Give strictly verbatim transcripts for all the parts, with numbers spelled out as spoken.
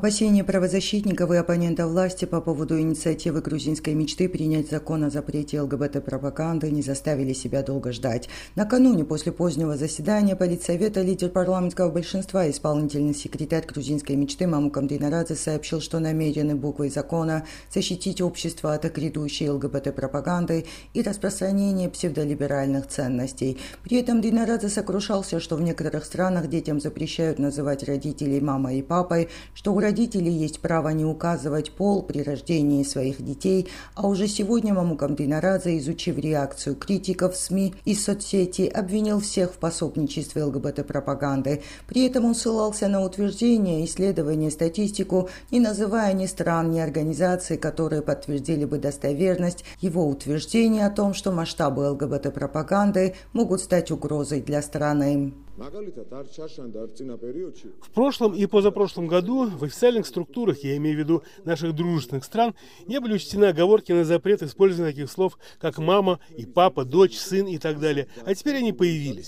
Опасения правозащитников и оппонентов власти по поводу инициативы грузинской мечты принять закон о запрете ЛГБТ-пропаганды не заставили себя долго ждать. Накануне, после позднего заседания Политсовета, лидер парламентского большинства, исполнительный секретарь грузинской мечты Мамукам Дынарадзе сообщил, что намерены буквой закона защитить общество от грядущей ЛГБТ-пропаганды и распространения псевдолиберальных ценностей. При этом Дынарадзе сокрушался, что в некоторых странах детям запрещают называть родителей мамой и папой, что у родителей есть право не указывать пол при рождении своих детей, а уже сегодня Мамукам Дынарадзе, изучив реакцию критиков СМИ и соцсети, обвинил всех в пособничестве ЛГБТ-пропаганды. При этом он ссылался на утверждения, исследования, статистику, не называя ни стран, ни организаций, которые подтвердили бы достоверность его утверждения о том, что масштабы ЛГБТ-пропаганды могут стать угрозой для страны. В прошлом и позапрошлом году в официальных структурах, я имею в виду наших дружественных стран, не были учтены оговорки на запрет использования таких слов, как мама и папа, дочь, сын и так далее. А теперь они появились.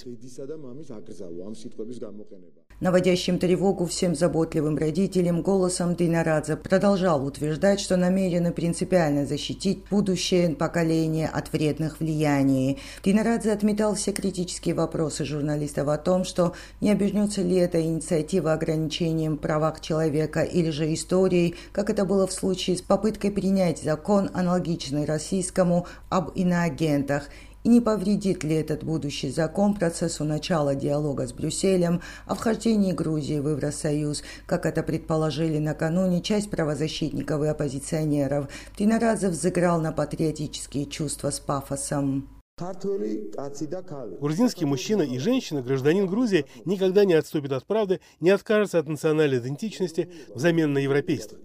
Наводящим тревогу всем заботливым родителям голосом Дынарадзе продолжал утверждать, что намерены принципиально защитить будущее поколение от вредных влияний. Дынарадзе отметал все критические вопросы журналистов о том, что не обернется ли эта инициатива ограничением прав человека или же историей, как это было в случае с попыткой принять закон, аналогичный российскому, об иноагентах. И не повредит ли этот будущий закон процессу начала диалога с Брюсселем о вхождении Грузии в Евросоюз, как это предположили накануне часть правозащитников и оппозиционеров. Дынарадзе взыграл на патриотические чувства с пафосом. Грузинский мужчина и женщина, гражданин Грузии, никогда не отступит от правды, не откажется от национальной идентичности взамен на европейство.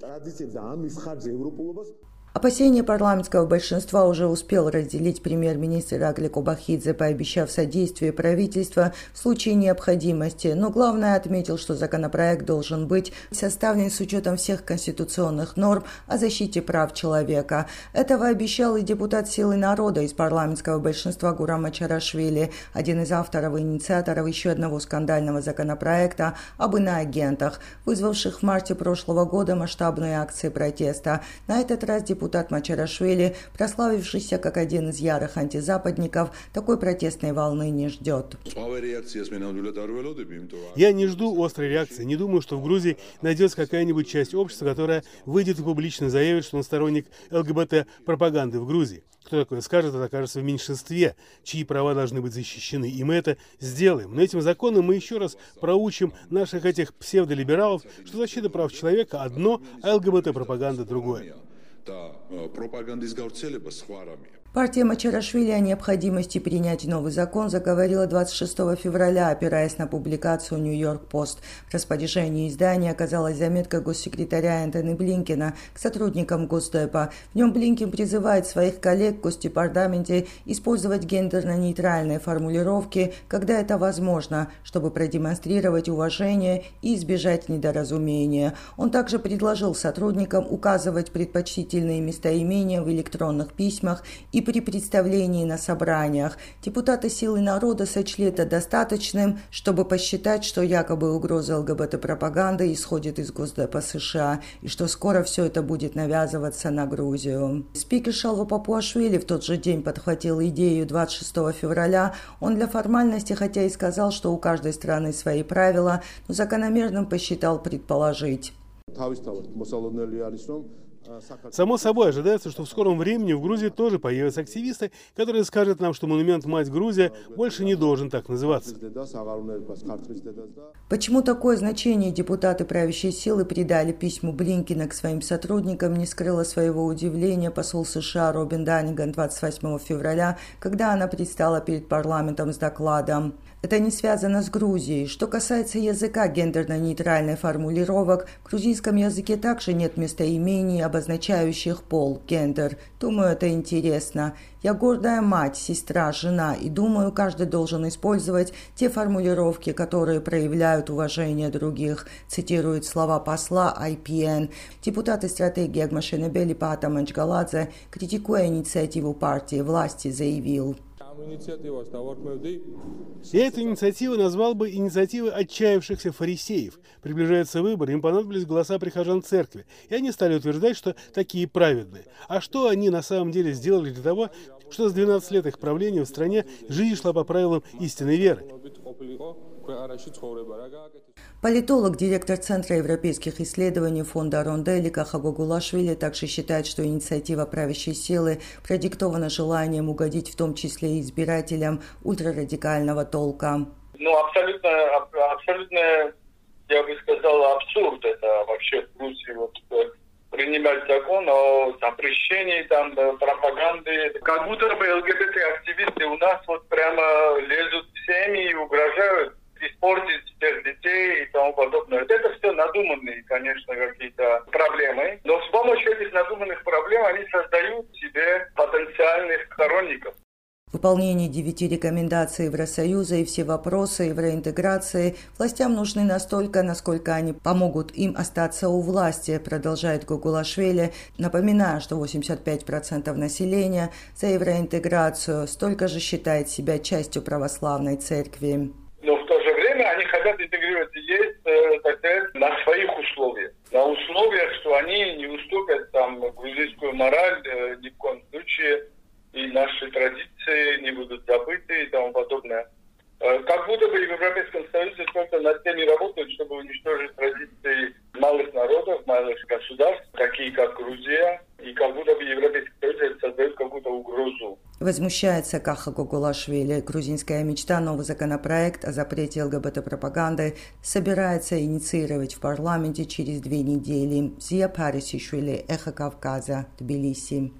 Опасения парламентского большинства уже успел разделить премьер-министр Иракли Кобахидзе, пообещав содействие правительства в случае необходимости, но главное отметил, что законопроект должен быть составлен с учетом всех конституционных норм о защите прав человека. Этого обещал и депутат «Силы народа» из парламентского большинства Гурам Мачарашвили, один из авторов и инициаторов еще одного скандального законопроекта об иноагентах, вызвавших в марте прошлого года масштабные акции протеста. На этот раз депутат Депутат Мачарашвили, прославившийся как один из ярых антизападников, такой протестной волны не ждет. Я не жду острой реакции. Не думаю, что в Грузии найдется какая-нибудь часть общества, которая выйдет и публично заявит, что он сторонник ЛГБТ-пропаганды в Грузии. Кто такое скажет, это окажется в меньшинстве, чьи права должны быть защищены. И мы это сделаем. Но этим законом мы еще раз проучим наших этих псевдолибералов, что защита прав человека одно, а ЛГБТ-пропаганда другое. Партия Мачарашвили о необходимости принять новый закон заговорила двадцать шестого февраля, опираясь на публикацию «Нью-Йорк-Пост». В распоряжении издания оказалась заметка госсекретаря Энтони Блинкена к сотрудникам Госдепа. В нем Блинкен призывает своих коллег в Госдепартаменте использовать гендерно-нейтральные формулировки, когда это возможно, чтобы продемонстрировать уважение и избежать недоразумения. Он также предложил сотрудникам указывать предпочтительные местоимения в электронных письмах и И при представлении на собраниях. Депутаты «Силы народа» сочли это достаточным, чтобы посчитать, что якобы угроза ЛГБТ-пропаганды исходит из Госдепа США и что скоро все это будет навязываться на Грузию. Спикер Шалва Папуашвили в тот же день подхватил идею двадцать шестого февраля. Он для формальности, хотя и сказал, что у каждой страны свои правила, но закономерным посчитал предположить. Само собой ожидается, что в скором времени в Грузии тоже появятся активисты, которые скажут нам, что монумент «Мать Грузия» больше не должен так называться. Почему такое значение депутаты правящей силы придали письму Блинкена к своим сотрудникам, не скрыла своего удивления посол США Робин Даниган двадцать восьмого февраля, когда она предстала перед парламентом с докладом. Это не связано с Грузией. Что касается языка гендерно-нейтральных формулировок, в грузинском языке также нет местоимений, обозначающих пол, гендер. Думаю, это интересно. Я гордая мать, сестра, жена, и думаю, каждый должен использовать те формулировки, которые проявляют уважение других, цитирует слова посла ай пи эн. Депутат из стратегии Агмашенебели Пата Манчгаладзе, критикуя инициативу партии власти, заявил: Я эту инициативу назвал бы инициативой отчаявшихся фарисеев. Приближаются выборы, им понадобились голоса прихожан церкви, и они стали утверждать, что такие праведные. А что они на самом деле сделали для того, что за двенадцать лет их правления в стране жизнь шла по правилам истинной веры? Политолог, директор Центра европейских исследований фонда Рондель Каха Гогулашвили также считает, что инициатива правящей силы продиктована желанием угодить в том числе и избирателям ультрарадикального толка. Ну, абсолютно, абсолютно, я бы сказал, абсурд это вообще в Грузии вот, принимать закон о запрещении там пропаганды. Как будто бы ЛГБТ-активисты у нас вот прямо лезут в семьи и угрожают испортить всех детей и тому подобное. Это все надуманные, конечно, какие-то проблемы. Но с помощью этих надуманных проблем они создают себе потенциальных сторонников. Выполнение девяти рекомендаций Евросоюза и все вопросы евроинтеграции властям нужны настолько, насколько они помогут им остаться у власти, продолжает Гогулашвили, напоминая, что восемьдесят пять процентов населения за евроинтеграцию, столько же считает себя частью православной церкви. Но в то же время они хотят интегрироваться есть, так сказать, на своих условиях. На условиях, что они не уступят там грузинскую мораль ни в коем случае, и наши традиции не будут забыты и тому подобное. Как будто бы в Европейском Союзе только над теми работают, чтобы уничтожить традиции малых народов, малых государств, такие как Грузия, и как будто бы Европейский Союз создает какую-то угрозу. Возмущается Каха Гогулашвили. Грузинская мечта, новый законопроект о запрете ЛГБТ-пропаганды собирается инициировать в парламенте через две недели. Зия Парисишвили, Эхо Кавказа, Тбилиси.